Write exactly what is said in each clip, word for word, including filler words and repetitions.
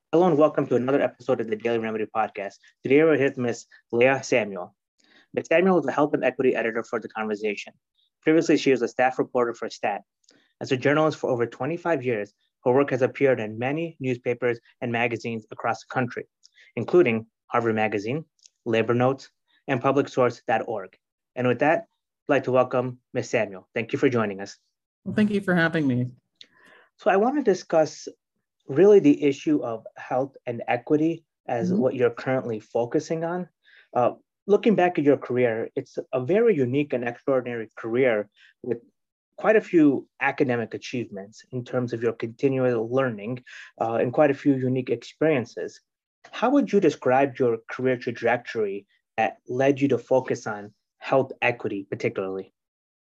Hello and welcome to another episode of the Daily Remedy Podcast. Today we're here with Miss Leah Samuel. Miss Samuel is the Health and Equity Editor for The Conversation. Previously, she was a staff reporter for STAT. As a journalist for over twenty-five years, her work has appeared in many newspapers and magazines across the country, including Harvard Magazine, Labor Notes, and public source dot org. And with that, I'd like to welcome Miss Samuel. Thank you for joining us. Well, thank you for having me. So I want to discuss really the issue of health and equity as mm-hmm. what you're currently focusing on. Uh, looking back at your career, it's a very unique and extraordinary career with quite a few academic achievements in terms of your continual learning uh, and quite a few unique experiences. How would you describe your career trajectory that led you to focus on health equity particularly?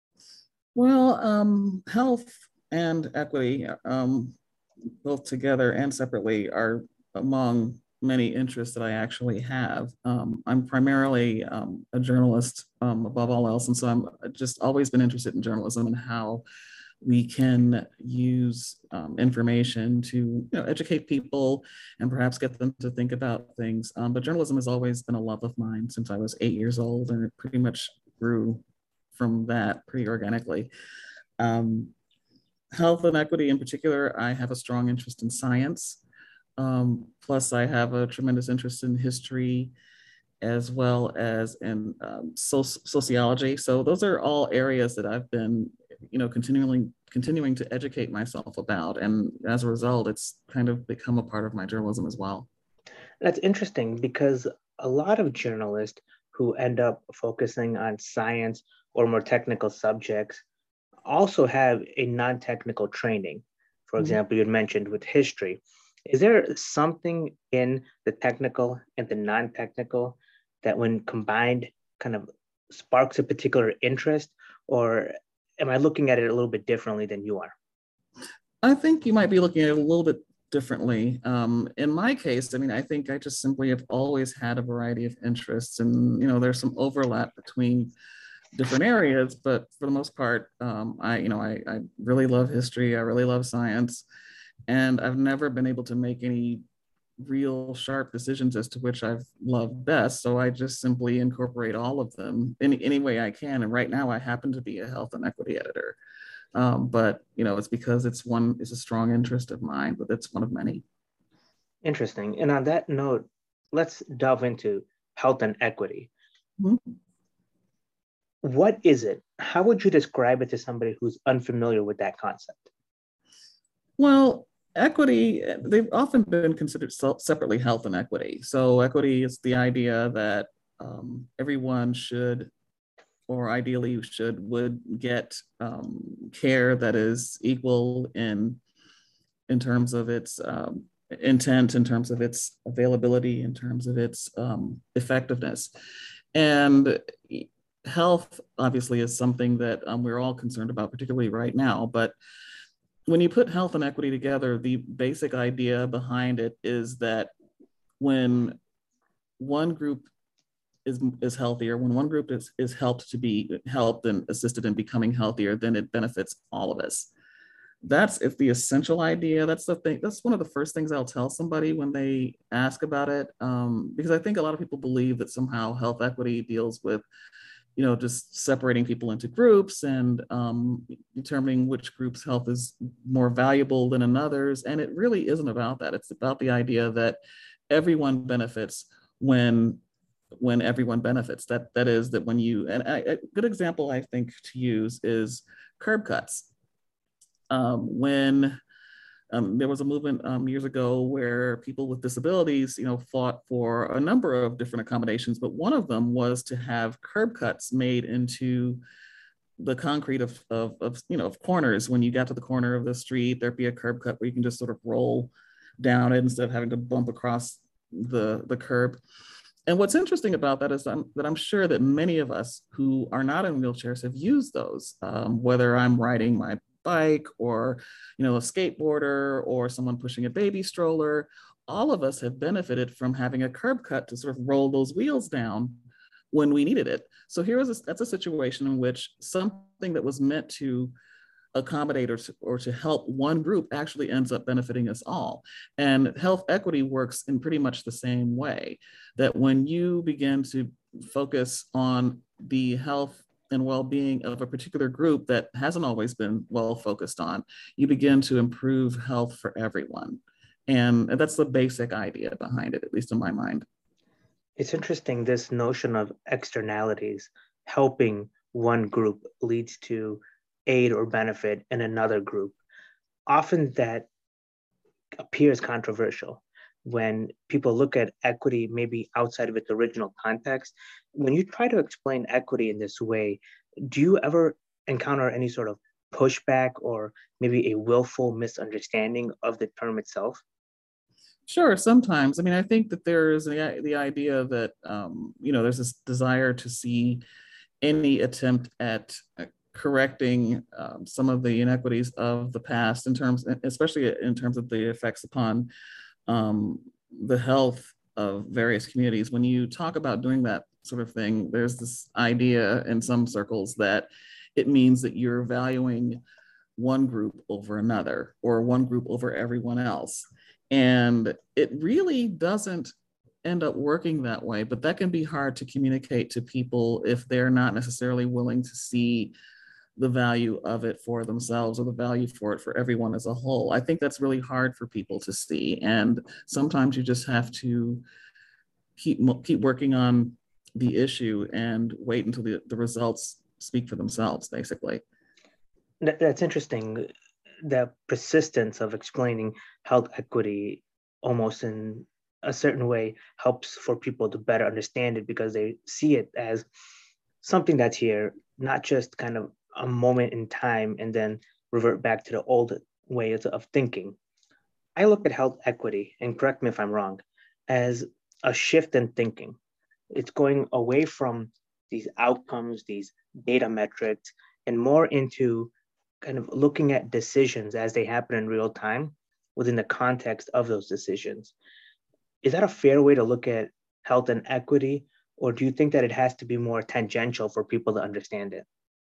Well, um, health and equity, um, both together and separately, are among many interests that I actually have. Um, I'm primarily um, a journalist um, above all else, and so I'm just always been interested in journalism and how we can use um, information to you know, educate people and perhaps get them to think about things. Um, but journalism has always been a love of mine since I was eight years old, and it pretty much grew from that pretty organically. Um, Health and equity in particular, I have a strong interest in science. Um, plus, I have a tremendous interest in history as well as in um, so- sociology. So those are all areas that I've been, you know, continually continuing to educate myself about. And as a result, it's kind of become a part of my journalism as well. That's interesting because a lot of journalists who end up focusing on science or more technical subjects also have a non-technical training. For example, you had mentioned with history. Is there something in the technical and the non-technical that when combined kind of sparks a particular interest, or am I looking at it a little bit differently than you are? I think you might be looking at it a little bit differently. Um, in my case, I mean, I think I just simply have always had a variety of interests, and, you know, there's some overlap between different areas, but for the most part, um, I, you know, I, I really love history. I really love science, and I've never been able to make any real sharp decisions as to which I've loved best. So I just simply incorporate all of them in any way I can. And right now, I happen to be a health and equity editor, um, but you know, it's because it's one, it's a strong interest of mine, but it's one of many. Interesting. And on that note, let's delve into health and equity. Mm-hmm. What is it? How would you describe it to somebody who's unfamiliar with that concept? Well, equity, they've often been considered separately, health and equity. So equity is the idea that um, everyone should, or ideally should, would get um, care that is equal in, in terms of its um, intent, in terms of its availability, in terms of its um, effectiveness. And health, obviously, is something that um, we're all concerned about, particularly right now. But when you put health and equity together, the basic idea behind it is that when one group is, is healthier, when one group is, is helped to be helped and assisted in becoming healthier, then it benefits all of us. That's it's the essential idea. That's the thing. That's one of the first things I'll tell somebody when they ask about it, um, because I think a lot of people believe that somehow health equity deals with, you know, just separating people into groups and um, determining which group's health is more valuable than another's. And it really isn't about that. It's about the idea that everyone benefits when when everyone benefits. That that is that when you, and I, a good example I think to use is curb cuts. Um, when Um, there was a movement um, years ago where people with disabilities, you know, fought for a number of different accommodations, but one of them was to have curb cuts made into the concrete of, of, of, you know, of corners. When you got to the corner of the street, there'd be a curb cut where you can just sort of roll down it instead of having to bump across the, the curb. And what's interesting about that is that I'm, that I'm sure that many of us who are not in wheelchairs have used those, um, whether I'm riding my bike or, you know, a skateboarder or someone pushing a baby stroller. All of us have benefited from having a curb cut to sort of roll those wheels down when we needed it. So here was a, that's a situation in which something that was meant to accommodate or to, or to help one group actually ends up benefiting us all. And health equity works in pretty much the same way, that when you begin to focus on the health and well-being of a particular group that hasn't always been well focused on, you begin to improve health for everyone. And that's the basic idea behind it, at least in my mind. It's interesting, this notion of externalities, helping one group leads to aid or benefit in another group. Often that appears controversial when people look at equity maybe outside of its original context. When you try to explain equity in this way, do you ever encounter any sort of pushback or maybe a willful misunderstanding of the term itself? Sure, sometimes. I mean, I think that there is the, the idea that, um, you know, there's this desire to see any attempt at uh, correcting um, some of the inequities of the past in terms, especially in terms of the effects upon um, the health of various communities. When you talk about doing that sort of thing, there's this idea in some circles that it means that you're valuing one group over another or one group over everyone else. And it really doesn't end up working that way, but that can be hard to communicate to people if they're not necessarily willing to see the value of it for themselves or the value for it for everyone as a whole. I think that's really hard for people to see. And sometimes you just have to keep, keep working on the issue and wait until the, the results speak for themselves, basically. That's interesting. The persistence of explaining health equity almost in a certain way helps for people to better understand it because they see it as something that's here, not just kind of a moment in time and then revert back to the old ways of thinking. I look at health equity, and correct me if I'm wrong, as a shift in thinking. It's going away from these outcomes, these data metrics, and more into kind of looking at decisions as they happen in real time within the context of those decisions. Is that a fair way to look at health and equity, or do you think that it has to be more tangential for people to understand it?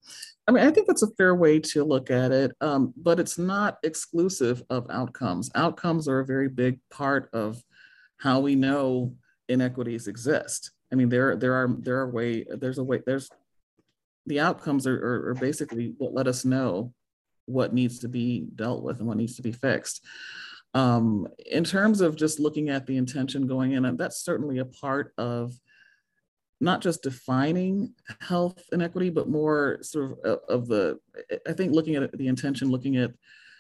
I mean, I think that's a fair way to look at it, um, but it's not exclusive of outcomes. Outcomes are a very big part of how we know inequities exist. I mean, there there are there are way there's a way there's the outcomes are, are, are basically what let us know what needs to be dealt with and what needs to be fixed. Um, in terms of just looking at the intention going in, that's certainly a part of not just defining health inequity, but more sort of of the, I think looking at the intention, looking at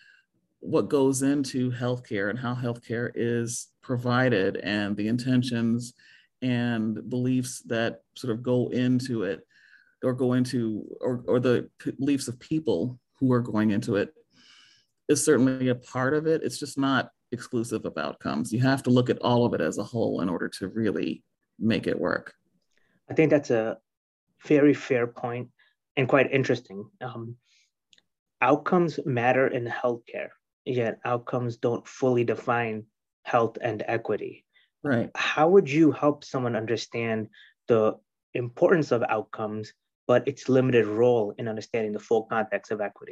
what goes into healthcare and how healthcare is provided and the intentions and beliefs that sort of go into it or go into, or, or the beliefs of people who are going into it is certainly a part of it. It's just not exclusive of outcomes. You have to look at all of it as a whole in order to really make it work. I think that's a very fair point and quite interesting. Um, outcomes matter in healthcare, yet outcomes don't fully define health and equity. Right. How would you help someone understand the importance of outcomes, but its limited role in understanding the full context of equity?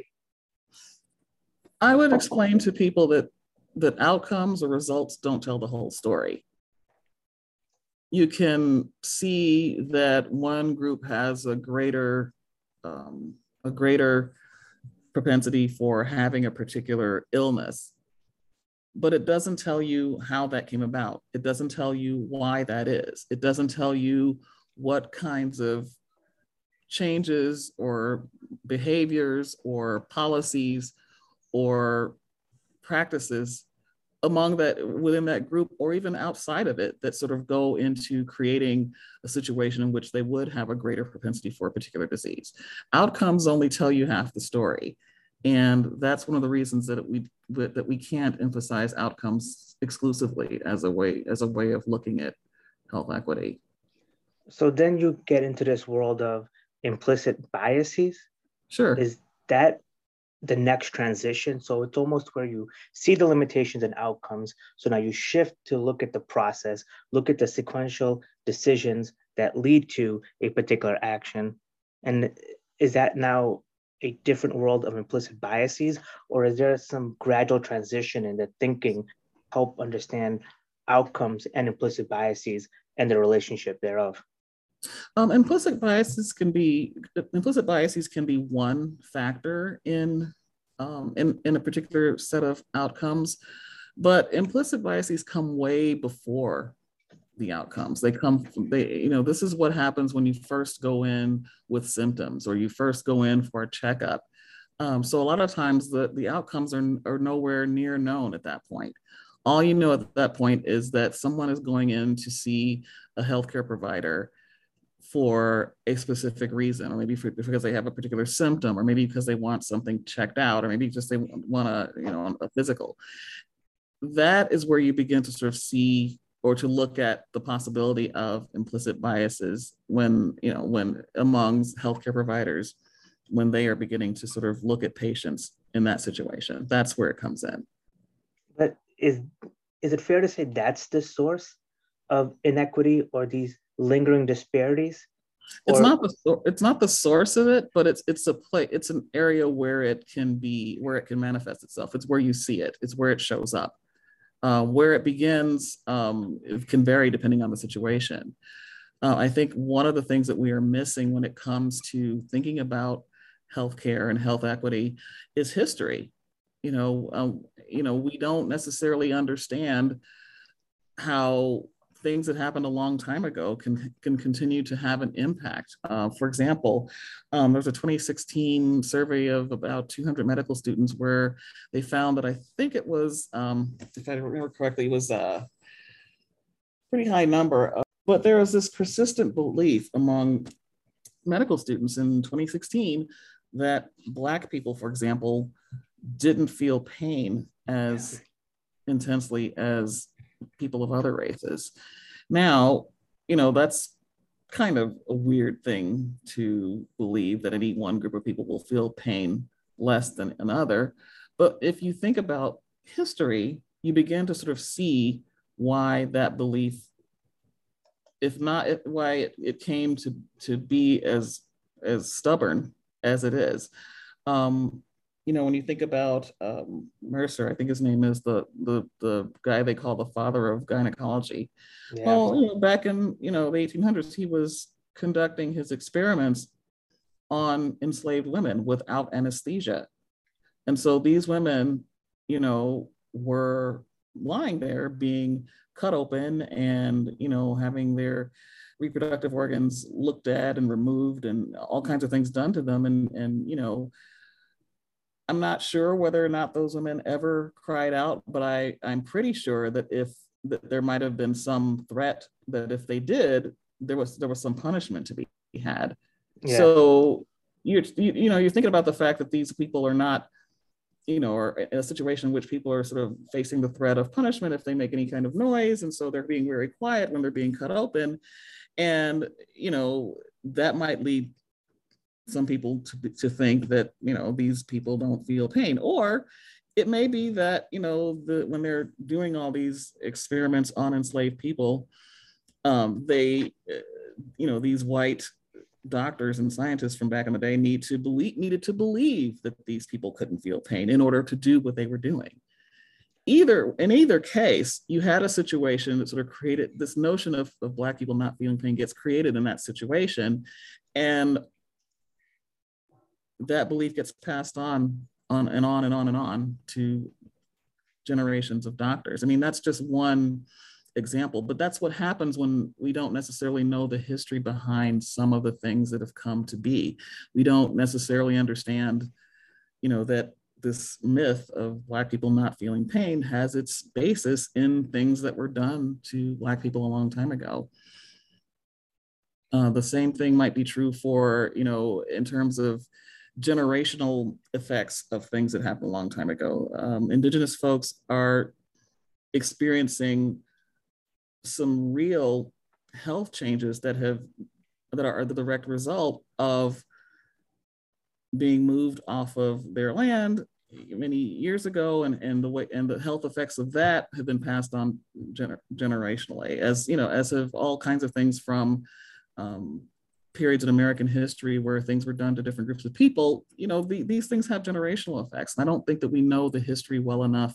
I would explain to people that that outcomes or results don't tell the whole story. You can see that one group has a greater um, a greater propensity for having a particular illness, but it doesn't tell you how that came about. It doesn't tell you why that is. It doesn't tell you what kinds of changes or behaviors or policies or practices among that, within that group or even outside of it, that sort of go into creating a situation in which they would have a greater propensity for a particular disease. Outcomes only tell you half the story. And that's one of the reasons that we that we can't emphasize outcomes exclusively as a way as a way of looking at health equity. So then you get into this world of implicit biases. Sure. Is that the next transition? So it's almost where you see the limitations and outcomes. So now you shift to look at the process, look at the sequential decisions that lead to a particular action. And is that now a different world of implicit biases, or is there some gradual transition in the thinking help understand outcomes and implicit biases and the relationship thereof? Um, implicit biases can be implicit biases can be one factor in um, in, in a particular set of outcomes, but implicit biases come way before the outcomes. They come from, they, you know, this is what happens when you first go in with symptoms or you first go in for a checkup. Um, so a lot of times the, the outcomes are, are nowhere near known at that point. All you know at that point is that someone is going in to see a healthcare provider for a specific reason, or maybe for, because they have a particular symptom, or maybe because they want something checked out, or maybe just they want a, you know, a physical. That is where you begin to sort of see or to look at the possibility of implicit biases when, you know, when amongst healthcare providers, when they are beginning to sort of look at patients in that situation. That's where it comes in. But is is it fair to say that's the source of inequity or these lingering disparities? It's or, not the it's not the source of it, but it's it's a play. It's an area where it can be where it can manifest itself. It's where you see it. It's where it shows up. Uh, where it begins, um, it can vary depending on the situation. Uh, I think one of the things that we are missing when it comes to thinking about healthcare and health equity is history. You know, um, you know, we don't necessarily understand how things that happened a long time ago can, can continue to have an impact. Uh, for example, um, there's a twenty sixteen survey of about two hundred medical students where they found that I think it was, um, if I remember correctly, it was a pretty high number. Of, but there was this persistent belief among medical students in twenty sixteen that Black people, for example, didn't feel pain as intensely as people of other races. Now, you know, that's kind of a weird thing to believe that any one group of people will feel pain less than another. But if you think about history, you begin to sort of see why that belief, if not if, why it, it came to, to be as, as stubborn as it is. Um, you know, when you think about um, Mercer, I think his name is the, the the guy they call the father of gynecology. Yeah. Well, you know, back in, you know, the eighteen hundreds, he was conducting his experiments on enslaved women without anesthesia. And so these women, you know, were lying there being cut open and, you know, having their reproductive organs looked at and removed and all kinds of things done to them. And, and you know, I'm not sure whether or not those women ever cried out, but I, I'm pretty sure that if that there might have been some threat that if they did, there was there was some punishment to be had. Yeah. So you're you, you know you're thinking about the fact that these people are not, you know, are in a situation in which people are sort of facing the threat of punishment if they make any kind of noise, and so they're being very quiet when they're being cut open, and you know that might lead some people to, to think that, you know, these people don't feel pain. Or it may be that, you know, the, when they're doing all these experiments on enslaved people, um, they, uh, you know, these white doctors and scientists from back in the day need to believe, needed to believe that these people couldn't feel pain in order to do what they were doing. Either, in either case, you had a situation that sort of created this notion of, of Black people not feeling pain gets created in that situation. And that belief gets passed on, on and on and on and on to generations of doctors. I mean, that's just one example, but that's what happens when we don't necessarily know the history behind some of the things that have come to be. We don't necessarily understand, you know, that this myth of Black people not feeling pain has its basis in things that were done to Black people a long time ago. Uh, the same thing might be true for, you know, in terms of generational effects of things that happened a long time ago. Um, Indigenous folks are experiencing some real health changes that have that are the direct result of being moved off of their land many years ago, and, and the way and the health effects of that have been passed on gener- generationally, as you know, as have all kinds of things from um, periods in American history where things were done to different groups of people, you know, the, these things have generational effects. And I don't think that we know the history well enough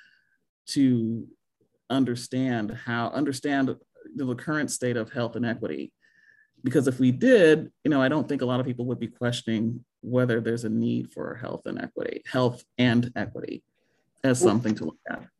to understand how, understand the current state of health inequity. Because if we did, you know, I don't think a lot of people would be questioning whether there's a need for health and equity, health and equity as something to look at.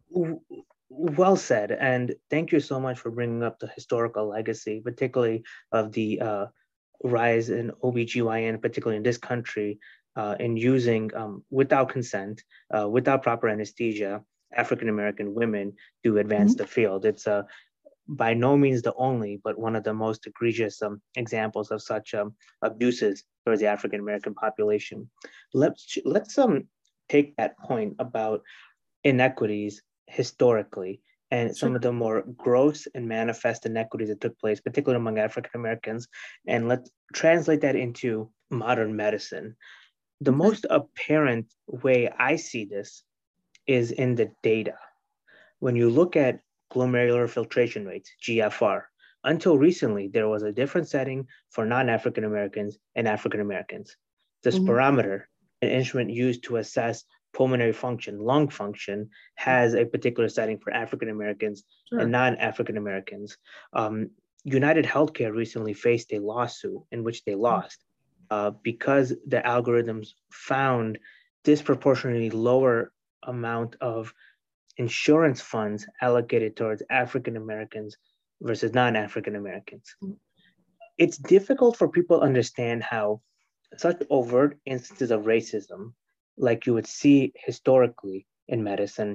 Well said. And thank you so much for bringing up the historical legacy, particularly of the uh, rise in O B G Y N, particularly in this country, uh, in using, um, without consent, uh, without proper anesthesia, African-American women to advance mm-hmm. the field. It's uh, by no means the only, but one of the most egregious um, examples of such um, abuses towards the African-American population. Let's, let's um, take that point about inequities historically and sure. some of the more gross and manifest inequities that took place, particularly among African Americans, and let's translate that into modern medicine. The okay. most apparent way I see this is in the data. When you look at glomerular filtration rates, G F R, until recently, there was a different setting for non-African Americans and African Americans. The mm-hmm. spirometer, an instrument used to assess pulmonary function, lung function, has a particular setting for African Americans sure. and non-African Americans. Um, United Healthcare recently faced a lawsuit in which they lost uh, because the algorithms found disproportionately lower amount of insurance funds allocated towards African Americans versus non-African Americans. Mm-hmm. It's difficult for people to understand how such overt instances of racism, like you would see historically in medicine,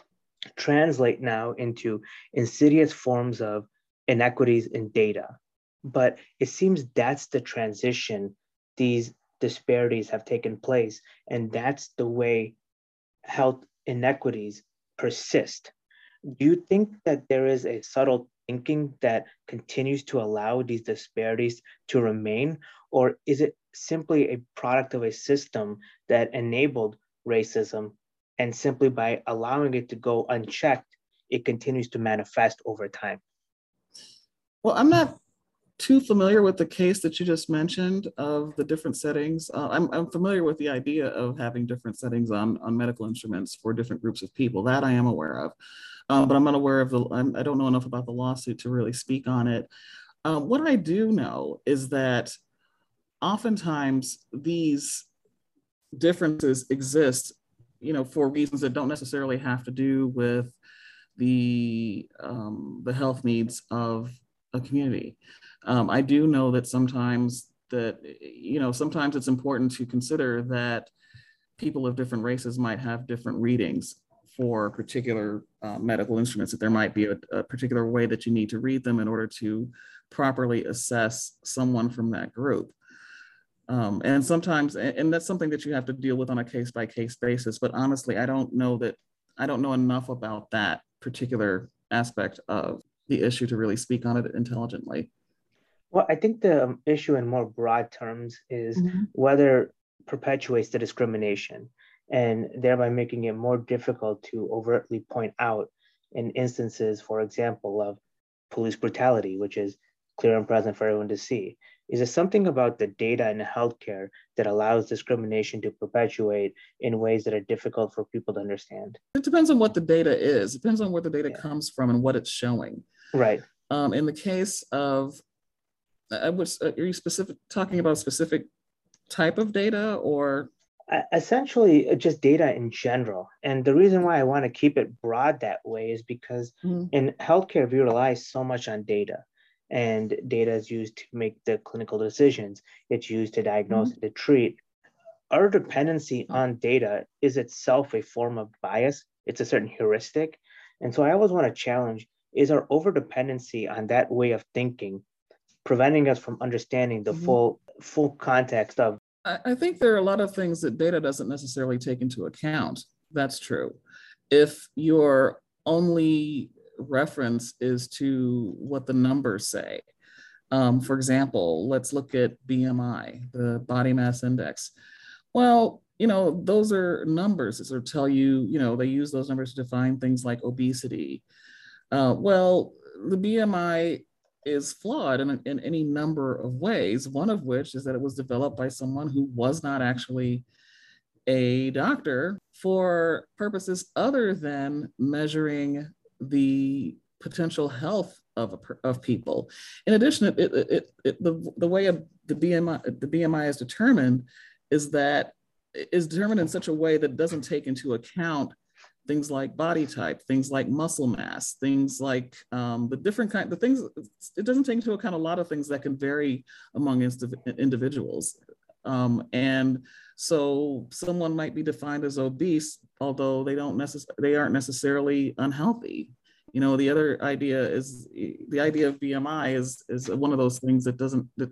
translate now into insidious forms of inequities in data. But it seems that's the transition these disparities have taken place, and that's the way health inequities persist. Do you think that there is a subtle thinking that continues to allow these disparities to remain, or is it simply a product of a system that enabled racism, and simply by allowing it to go unchecked, it continues to manifest over time? Well, I'm not too familiar with the case that you just mentioned of the different settings. Uh, I'm, I'm familiar with the idea of having different settings on, on medical instruments for different groups of people. That I am aware of, uh, but I'm not aware of the, I'm, I don't know enough about the lawsuit to really speak on it. Uh, what I do know is that oftentimes these differences exist, you know, for reasons that don't necessarily have to do with the, um, the health needs of a community. Um, I do know that sometimes that, you know, sometimes it's important to consider that people of different races might have different readings for particular uh, medical instruments, that there might be a, a particular way that you need to read them in order to properly assess someone from that group. Um, and sometimes, and that's something that you have to deal with on a case-by-case basis, but honestly, I don't know that, I don't know enough about that particular aspect of the issue to really speak on it intelligently. Well, I think the um, issue in more broad terms is mm-hmm. whether perpetuates the discrimination and thereby making it more difficult to overtly point out in instances, for example, of police brutality, which is clear and present for everyone to see. Is there something about the data in healthcare that allows discrimination to perpetuate in ways that are difficult for people to understand? It depends on what the data is. It depends on where the data yeah. comes from and what it's showing. Right. Um, in the case of, I was, are you specific talking about a specific type of data or? Essentially, just data in general. And the reason why I want to keep it broad that way is because mm-hmm. in healthcare, we rely so much on data. And data is used to make the clinical decisions. It's used to diagnose mm-hmm. and to treat. Our dependency on data is itself a form of bias. It's a certain heuristic. And so I always want to challenge, is our overdependency on that way of thinking preventing us from understanding the mm-hmm. full full context of? I think there are a lot of things that data doesn't necessarily take into account. That's true. If your only reference is to what the numbers say, um, for example, let's look at B M I, the body mass index. Well, you know, those are numbers that sort of tell you, you know, they use those numbers to define things like obesity. Uh, well, the B M I is flawed in, in any number of ways, one of which is that it was developed by someone who was not actually a doctor for purposes other than measuring the potential health of, a, of people. In addition, it, it, it, it, the, the way of the B M I, the B M I is determined is that is determined in such a way that doesn't take into account things like body type, things like muscle mass, things like um, the different kind, the things, it doesn't take into account a lot of things that can vary among individuals. Um, and so someone might be defined as obese, although they don't necessarily, they aren't necessarily unhealthy. You know, the other idea is, the idea of B M I is, is one of those things that doesn't, that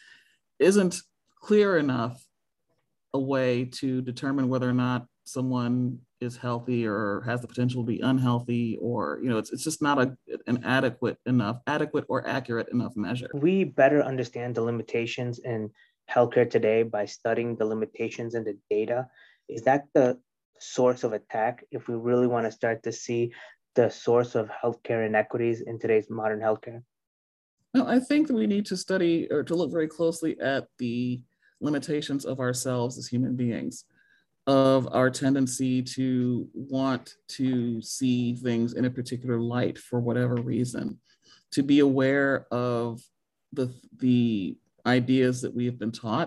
isn't clear enough a way to determine whether or not someone is healthy or has the potential to be unhealthy, or, you know, it's, it's just not a, an adequate enough, adequate or accurate enough measure. We better understand the limitations in healthcare today by studying the limitations in the data. Is that the source of attack if we really want to start to see the source of healthcare inequities in today's modern healthcare? No, I think that we need to study or to look very closely at the limitations of ourselves as human beings, of our tendency to want to see things in a particular light for whatever reason, to be aware of the, the ideas that we have been taught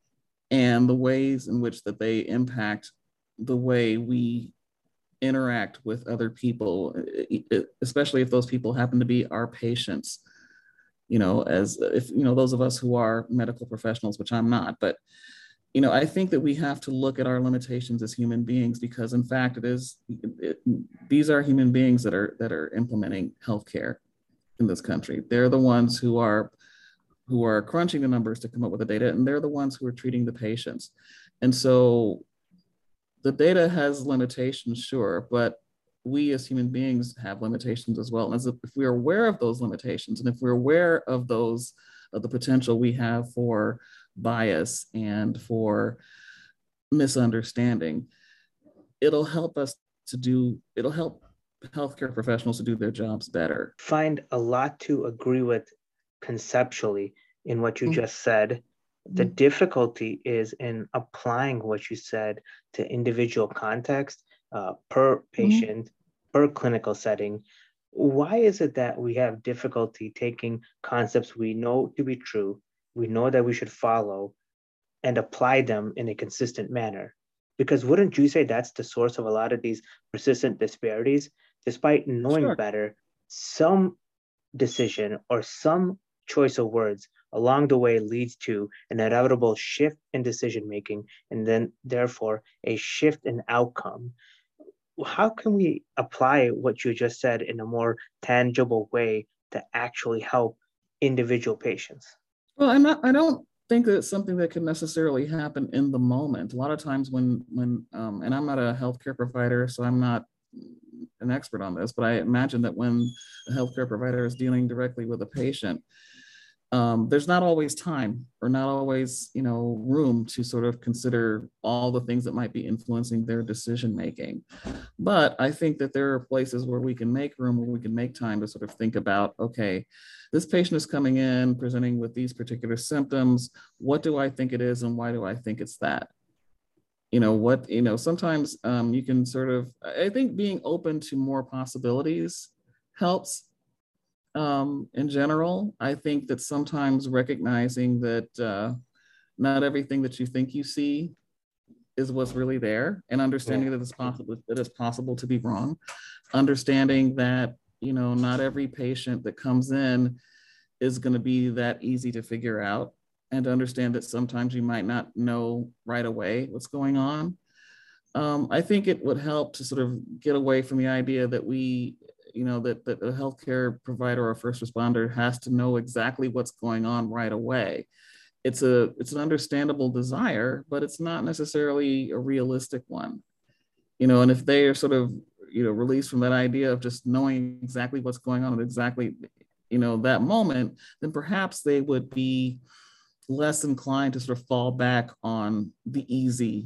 and the ways in which that they impact the way we interact with other people, especially if those people happen to be our patients. You know, as if, you know, those of us who are medical professionals, which I'm not, but, you know, I think that we have to look at our limitations as human beings, because in fact, it is, it, these are human beings that are, that are implementing healthcare in this country. They're the ones who are, who are crunching the numbers to come up with the data, and they're the ones who are treating the patients. And so the data has limitations, sure, but we as human beings have limitations as well. And as if we're aware of those limitations, and if we're aware of those, of the potential we have for bias and for misunderstanding, it'll help us to do, it'll help healthcare professionals to do their jobs better. Find a lot to agree with conceptually in what you mm-hmm. just said. The mm-hmm. difficulty is in applying what you said to individual context, uh, per patient, mm-hmm. per clinical setting. Why is it that we have difficulty taking concepts we know to be true, we know that we should follow, and apply them in a consistent manner? Because wouldn't you say that's the source of a lot of these persistent disparities? Despite knowing sure. better, some decision or some choice of words along the way leads to an inevitable shift in decision making, and then therefore a shift in outcome. How can we apply what you just said in a more tangible way to actually help individual patients? Well, I'm not, I don't think that it's something that can necessarily happen in the moment. A lot of times when, when um, and I'm not a healthcare provider, so I'm not an expert on this, but I imagine that when a healthcare provider is dealing directly with a patient, um, there's not always time or not always, you know, room to sort of consider all the things that might be influencing their decision making. But I think that there are places where we can make room, where we can make time to sort of think about, okay, this patient is coming in presenting with these particular symptoms. What do I think it is, and why do I think it's that? You know, what, you know, sometimes um, you can sort of, I think being open to more possibilities helps. Um, in general, I think that sometimes recognizing that uh, not everything that you think you see is what's really there, and understanding yeah. that it's possible that it's possible to be wrong. Understanding that, you know, not every patient that comes in is going to be that easy to figure out, and to understand that sometimes you might not know right away what's going on. Um, I think it would help to sort of get away from the idea that we, you know, that, that a healthcare provider or first responder has to know exactly what's going on right away. It's a, it's an understandable desire, but it's not necessarily a realistic one. You know, and if they are sort of, you know, released from that idea of just knowing exactly what's going on at exactly, you know, that moment, then perhaps they would be less inclined to sort of fall back on the easy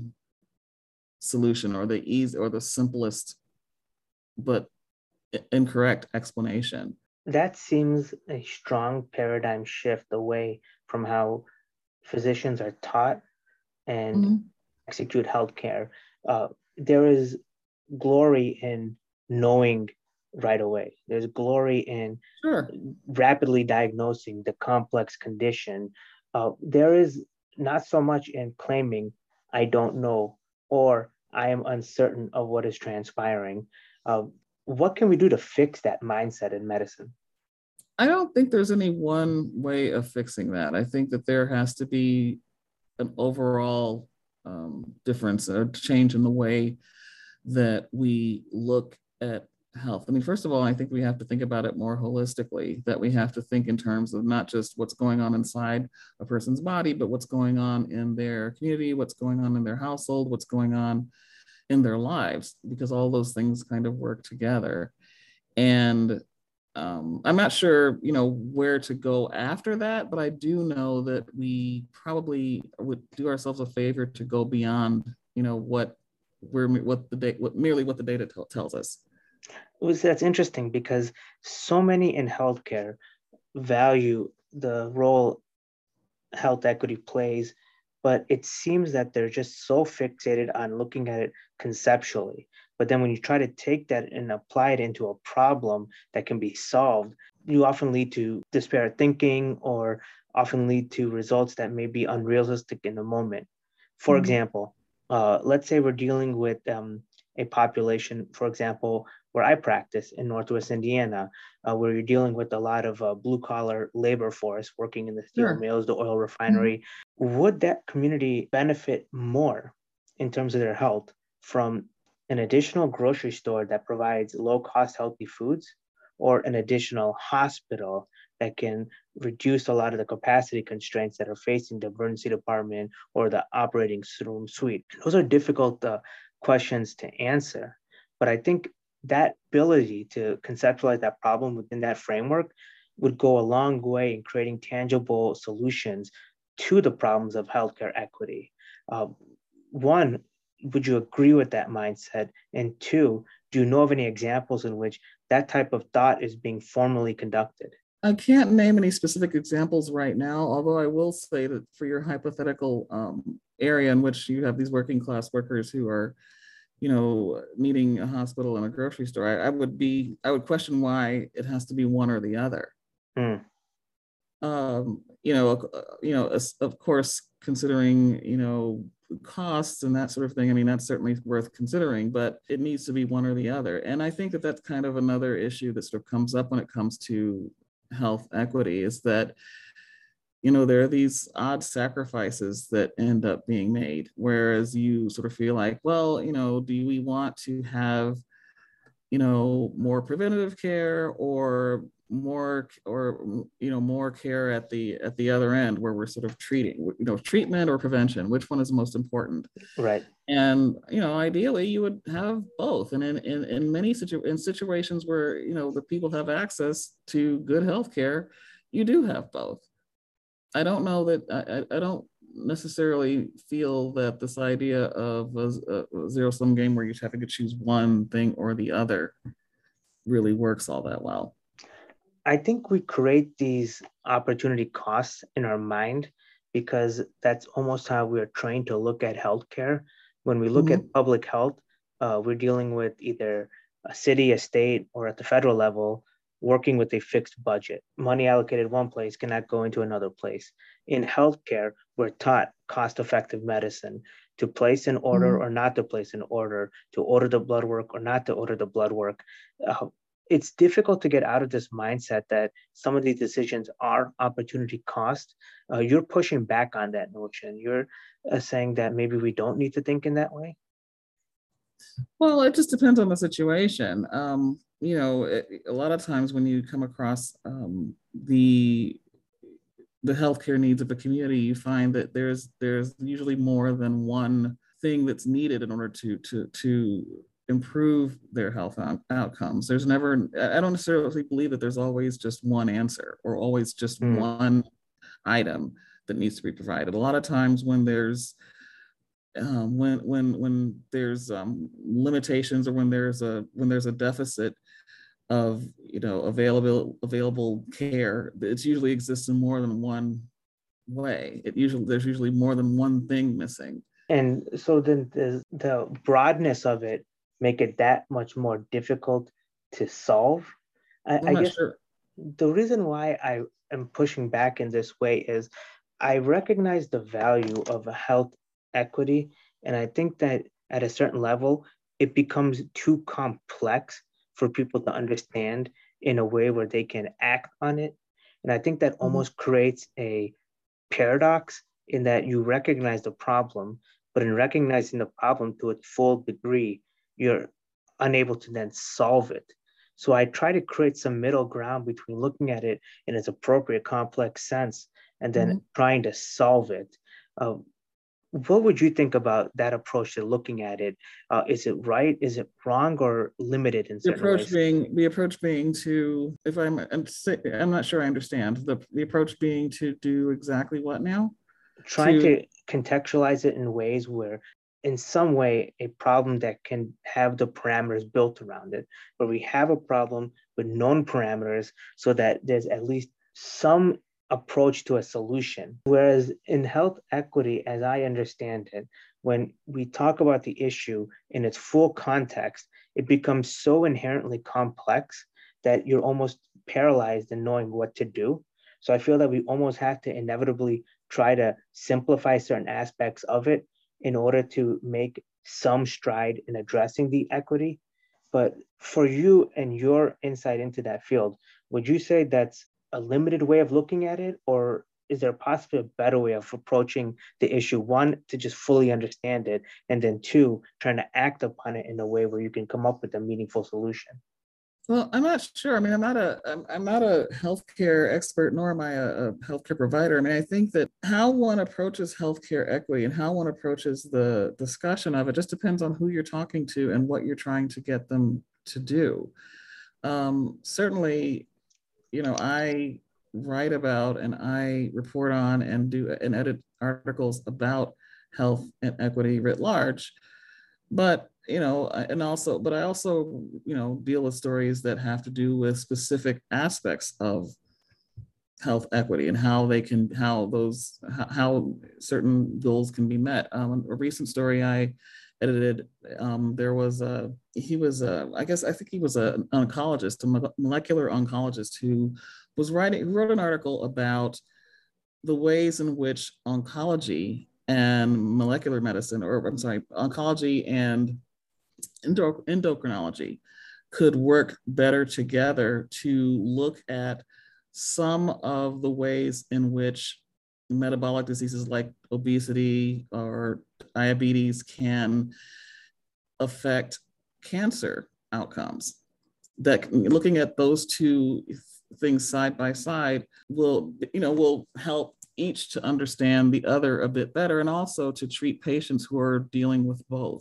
solution or the easy or the simplest but incorrect explanation. That seems a strong paradigm shift away from how physicians are taught and Mhm. execute healthcare. Uh, there is glory in knowing right away. There's glory in Sure. rapidly diagnosing the complex condition. Uh, there is not so much in claiming, I don't know, or I am uncertain of what is transpiring. Uh, what can we do to fix that mindset in medicine? I don't think there's any one way of fixing that. I think that there has to be an overall um, difference or change in the way that we look at health. I mean, first of all, I think we have to think about it more holistically, that we have to think in terms of not just what's going on inside a person's body, but what's going on in their community, what's going on in their household, what's going on in their lives, because all those things kind of work together. And um, I'm not sure, you know, where to go after that, but I do know that we probably would do ourselves a favor to go beyond, you know, what we're what the data, what merely what the data t- tells us. Was that's interesting because so many in healthcare value the role health equity plays, but it seems that they're just so fixated on looking at it conceptually. But then when you try to take that and apply it into a problem that can be solved, you often lead to disparate thinking or often lead to results that may be unrealistic in the moment. For Mm-hmm. example, uh, let's say we're dealing with um, a population, for example, where I practice in Northwest Indiana, uh, where you're dealing with a lot of uh, blue collar labor force working in the steel Sure. mills, the oil Mm-hmm. refinery. Would that community benefit more in terms of their health from an additional grocery store that provides low cost healthy foods or an additional hospital that can reduce a lot of the capacity constraints that are facing the emergency department or the operating room suite? Those are difficult uh, questions to answer, but I think that ability to conceptualize that problem within that framework would go a long way in creating tangible solutions to the problems of healthcare equity. Uh, one, would you agree with that mindset? And two, do you know of any examples in which that type of thought is being formally conducted? I can't name any specific examples right now, although I will say that for your hypothetical um, area in which you have these working class workers who are, you know, needing a hospital and a grocery store, I, I would be, I would question why it has to be one or the other. Mm, Um, you know, uh, you know, of course, considering, you know, costs and that sort of thing. I mean, that's certainly worth considering, but it needs to be one or the other. And I think that that's kind of another issue that sort of comes up when it comes to health equity is that, you know, there are these odd sacrifices that end up being made, whereas you sort of feel like, well, you know, do we want to have, you know, more preventative care or more or you know more care at the at the other end where we're sort of treating, you know, treatment or prevention, which one is most important? right. And you know, ideally you would have both. And in in, in many situ- in situations where, you know, the people have access to good health care, you do have both. I don't know that I, I don't necessarily feel that this idea of a, a zero sum game where you're having to choose one thing or the other really works all that well. I think we create these opportunity costs in our mind because that's almost how we're trained to look at healthcare. When we look at Mm-hmm. public health, uh, we're dealing with either a city, a state, or at the federal level, working with a fixed budget. Money allocated one place cannot go into another place. In healthcare, we're taught cost effective medicine to place an order Mm-hmm. or not to place an order, to order the blood work or not to order the blood work. Uh, it's difficult to get out of this mindset that some of these decisions are opportunity cost. Uh, you're pushing back on that notion. You're uh, saying that maybe we don't need to think in that way. Well, it just depends on the situation. Um, you know, it, a lot of times when you come across um, the the healthcare needs of the community, you find that there's there's usually more than one thing that's needed in order to to to improve their health out- outcomes. There's never, I don't necessarily believe that there's always just one answer or always just Mm, one item that needs to be provided. A lot of times when there's um, when when when there's um, limitations or when there's a when there's a deficit, of you know available available care, it usually exists in more than one way. It usually there's usually more than one thing missing. And so then the, the broadness of it make it that much more difficult to solve. I, I'm I not guess sure. the reason why I am pushing back in this way is I recognize the value of a health equity. And I think that at a certain level, it becomes too complex for people to understand in a way where they can act on it. And I think that Mhm. almost creates a paradox in that you recognize the problem, but in recognizing the problem to its full degree, you're unable to then solve it. So I try to create some middle ground between looking at it in its appropriate complex sense and then Mhm. trying to solve it. Uh, what would you think about that approach to looking at it? Uh, is it right? Is it wrong or limited in The certain approach ways? being the approach being to, if I'm I'm, I'm not sure I understand the the approach being to do exactly what now? Trying To to contextualize it in ways where in some way a problem that can have the parameters built around it, where we have a problem with known parameters so that there's at least some approach to a solution. Whereas in health equity, as I understand it, when we talk about the issue in its full context, it becomes so inherently complex that you're almost paralyzed in knowing what to do. So I feel that we almost have to inevitably try to simplify certain aspects of it in order to make some stride in addressing the equity. But for you and your insight into that field, would you say that's a limited way of looking at it, or is there possibly a better way of approaching the issue? One, to just fully understand it, and then two, trying to act upon it in a way where you can come up with a meaningful solution. Well, I'm not sure. I mean, I'm not a I'm, I'm not a healthcare expert, nor am I a, a healthcare provider. I mean, I think that how one approaches healthcare equity and how one approaches the discussion of it just depends on who you're talking to and what you're trying to get them to do. Um, certainly, you know, I write about and I report on and do and edit articles about health and equity writ large. But you know, and also, but I also, you know, deal with stories that have to do with specific aspects of health equity and how they can, how those, how certain goals can be met. Um, a recent story I edited, um, there was a, he was a, I guess, I think he was a, an oncologist, a molecular oncologist who was writing, who wrote an article about the ways in which oncology and molecular medicine, or I'm sorry, oncology and endo- endocrinology could work better together to look at some of the ways in which metabolic diseases like obesity or diabetes can affect cancer outcomes. That looking at those two things side by side will, you know, will help each to understand the other a bit better, and also to treat patients who are dealing with both.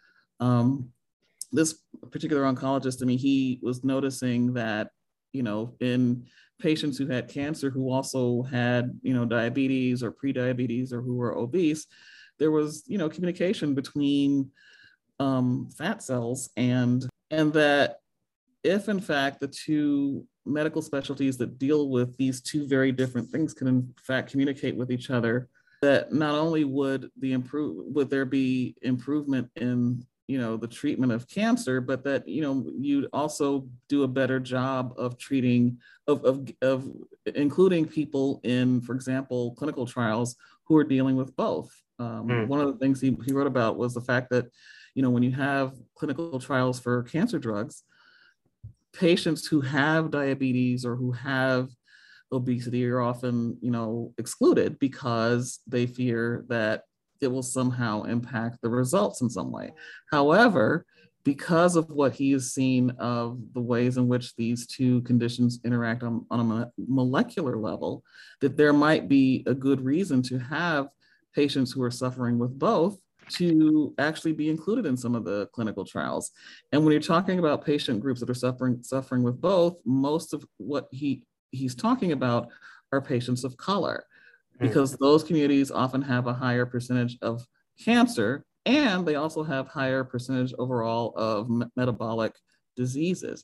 Um, this particular oncologist, I mean, he was noticing that, you know, in patients who had cancer who also had, you know, diabetes or pre-diabetes or who were obese, there was, you know, communication between um, fat cells, and and that if in fact the two medical specialties that deal with these two very different things can in fact communicate with each other, that not only would the improve would there be improvement in, you know, the treatment of cancer, but that, you know, you'd also do a better job of treating of of, of including people in, for example, clinical trials who are dealing with both. Um, Mm. one of the things he, he wrote about was the fact that, you know, when you have clinical trials for cancer drugs, patients who have diabetes or who have obesity are often, you know, excluded because they fear that it will somehow impact the results in some way. However, because of what he has seen of the ways in which these two conditions interact on, on a molecular level, that there might be a good reason to have patients who are suffering with both to actually be included in some of the clinical trials. And when you're talking about patient groups that are suffering suffering with both, most of what he he's talking about are patients of color, Mm. because those communities often have a higher percentage of cancer, and they also have higher percentage overall of metabolic diseases.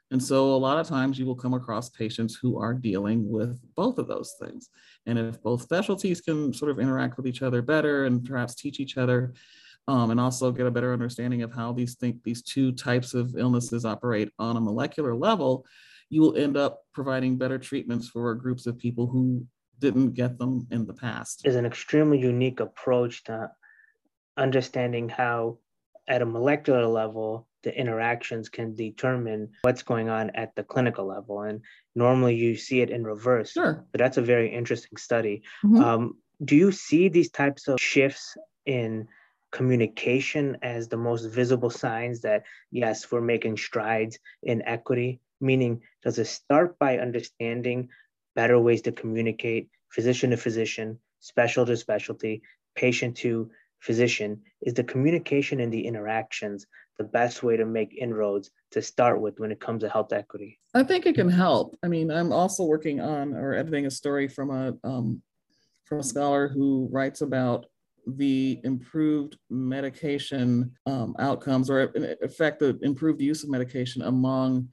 And so a lot of times you will come across patients who are dealing with both of those things. And if both specialties can sort of interact with each other better and perhaps teach each other, um, and also get a better understanding of how these think these two types of illnesses operate on a molecular level, you will end up providing better treatments for groups of people who didn't get them in the past. Is an extremely unique approach to understanding how, at a molecular level, the interactions can determine what's going on at the clinical level. And normally you see it in reverse. Sure. But that's a very interesting study. Mm-hmm. Um, do you see these types of shifts in communication as the most visible signs that, yes, we're making strides in equity? Meaning, does it start by understanding better ways to communicate, physician to physician, special to specialty, patient to physician? Is the communication and the interactions the best way to make inroads to start with when it comes to health equity? I think it can help. I mean, I'm also working on or editing a story from a um, from a scholar who writes about the improved medication um, outcomes, or in effect, the improved use of medication among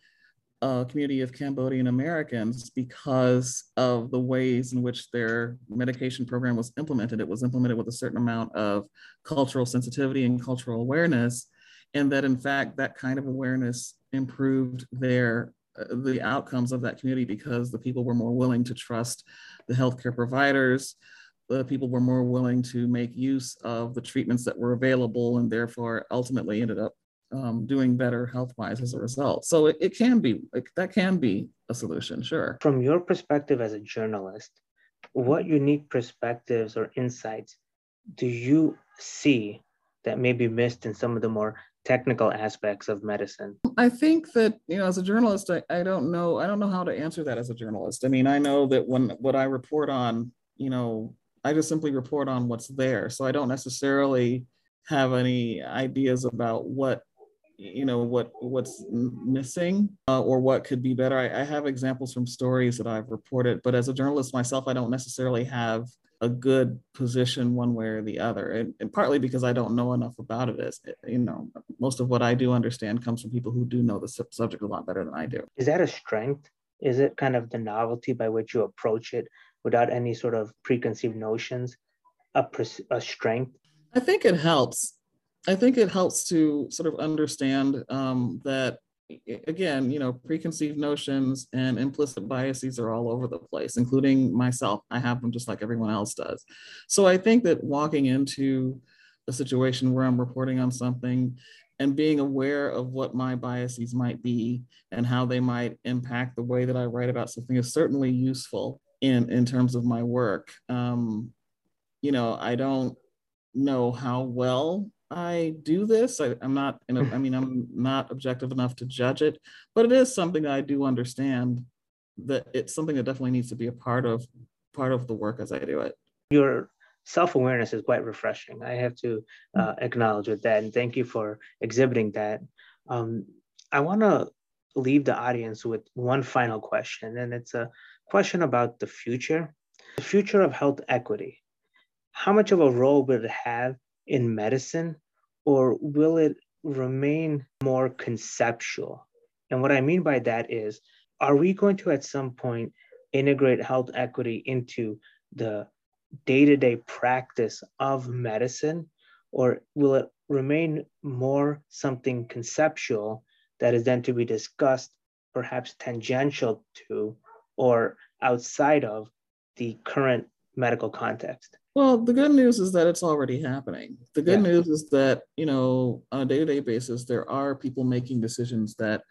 a community of Cambodian Americans because of the ways in which their medication program was implemented. It was implemented with a certain amount of cultural sensitivity and cultural awareness, and that in fact, that kind of awareness improved their uh, the outcomes of that community because the people were more willing to trust the healthcare providers. The people were more willing to make use of the treatments that were available, and therefore ultimately ended up Um, doing better health-wise as a result. So it, it can be, like, that can be a solution, sure. From your perspective as a journalist, what unique perspectives or insights do you see that may be missed in some of the more technical aspects of medicine? I think that, you know, as a journalist, I, I don't know, I don't know how to answer that as a journalist. I mean, I know that when what I report on, you know, I just simply report on what's there. So I don't necessarily have any ideas about what you know what what's missing uh, or what could be better. I, I have examples from stories that I've reported, but as a journalist myself, I don't necessarily have a good position one way or the other, and, and partly because I don't know enough about it. As you know, most of what I do understand comes from people who do know the su- subject a lot better than I do. Is that a strength? Is it kind of the novelty by which you approach it without any sort of preconceived notions, a, pres- a strength? I think it helps. I think it helps to sort of understand um, that, again, you know, preconceived notions and implicit biases are all over the place, including myself. I have them just like everyone else does. So I think that walking into a situation where I'm reporting on something and being aware of what my biases might be and how they might impact the way that I write about something is certainly useful in, in terms of my work. Um, you know, I don't know how well I do this. I, I'm not, in a, I mean, I'm not objective enough to judge it, but it is something that I do understand that it's something that definitely needs to be a part of part of the work as I do it. Your self-awareness is quite refreshing. I have to uh, acknowledge with that, and thank you for exhibiting that. Um, I want to leave the audience with one final question, and it's a question about the future, the future of health equity. How much of a role will it have in medicine, or will it remain more conceptual? And what I mean by that is, are we going to at some point integrate health equity into the day-to-day practice of medicine, or will it remain more something conceptual that is then to be discussed, perhaps tangential to or outside of the current medical context? Well, the good news is that it's already happening. The good Yeah. news is that, you know, on a day-to-day basis, there are people making decisions that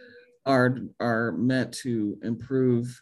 are are meant to improve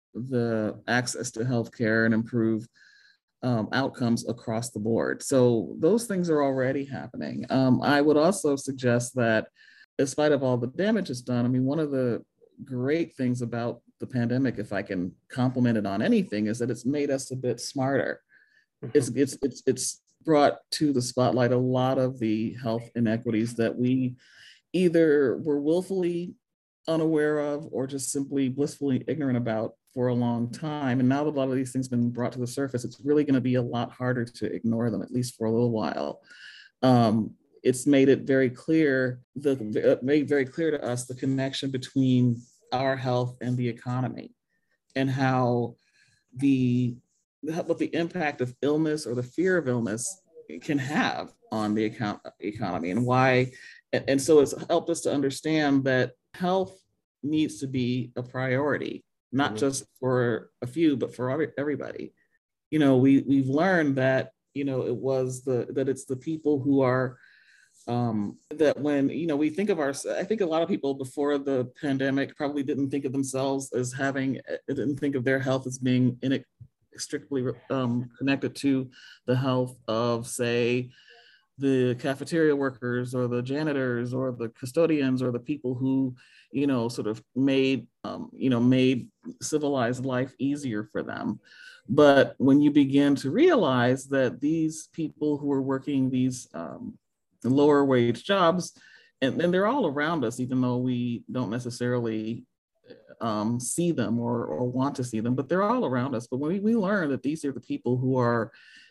the access to healthcare and improve um, outcomes across the board. So those things are already happening. Um, I would also suggest that, in spite of all the damage it's done, I mean, one of the great things about the pandemic, if I can compliment it on anything, is that it's made us a bit smarter. It's it's it's it's brought to the spotlight a lot of the health inequities that we either were willfully unaware of or just simply blissfully ignorant about for a long time. And now that a lot of these things have been brought to the surface, it's really going to be a lot harder to ignore them, at least for a little while. Um, it's made it very clear, the made very clear to us the connection between our health and the economy, and how the what the impact of illness or the fear of illness can have on the account, economy, and why. And so it's helped us to understand that health needs to be a priority, not mm-hmm. just for a few, but for everybody. You know, we we've learned that, you know, it was the that it's the people who are um, that when, you know, we think of our, I think a lot of people before the pandemic probably didn't think of themselves as having, didn't think of their health as being inextricably um, connected to the health of, say, the cafeteria workers or the janitors or the custodians or the people who, you know, sort of made, um, you know, made civilized life easier for them. But when you begin to realize that these people who are working these um, lower wage jobs, and, and they're all around us, even though we don't necessarily um, see them or, or want to see them, but they're all around us. But when we, we learn that these are the people who are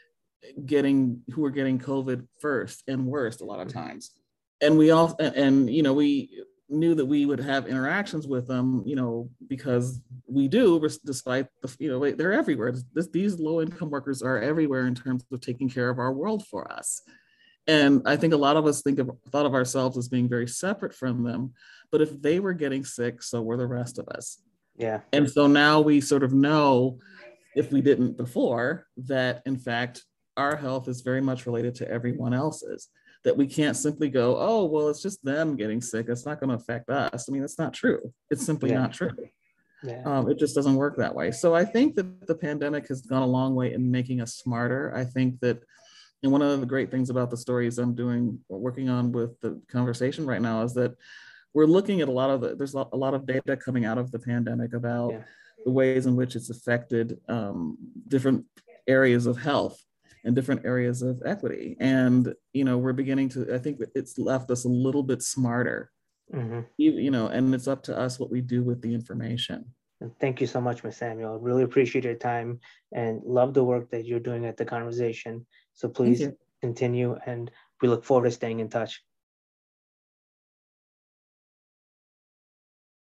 getting who are getting COVID first and worst a lot of times, and we all and, and you know we knew that we would have interactions with them, you know, because we do, despite the, you know, they're everywhere. This, these low income workers are everywhere in terms of taking care of our world for us. And I think a lot of us think of thought of ourselves as being very separate from them, but if they were getting sick, so were the rest of us. Yeah. And so now we sort of know, if we didn't before, that in fact, our health is very much related to everyone else's. That we can't simply go, oh, well, it's just them getting sick, it's not going to affect us. I mean, that's not true. It's simply yeah. not true. Yeah. Um, it just doesn't work that way. So I think that the pandemic has gone a long way in making us smarter. I think that, and one of the great things about the stories I'm doing, working on with the conversation right now, is that we're looking at a lot of the, there's a lot of data coming out of the pandemic about yeah. the ways in which it's affected um, different areas of health and different areas of equity. And, you know, we're beginning to, I think it's left us a little bit smarter, mm-hmm. you, you know, and it's up to us what we do with the information. Thank you so much, Miz Samuel. Really appreciate your time and love the work that you're doing at The Conversation. So please continue, and we look forward to staying in touch.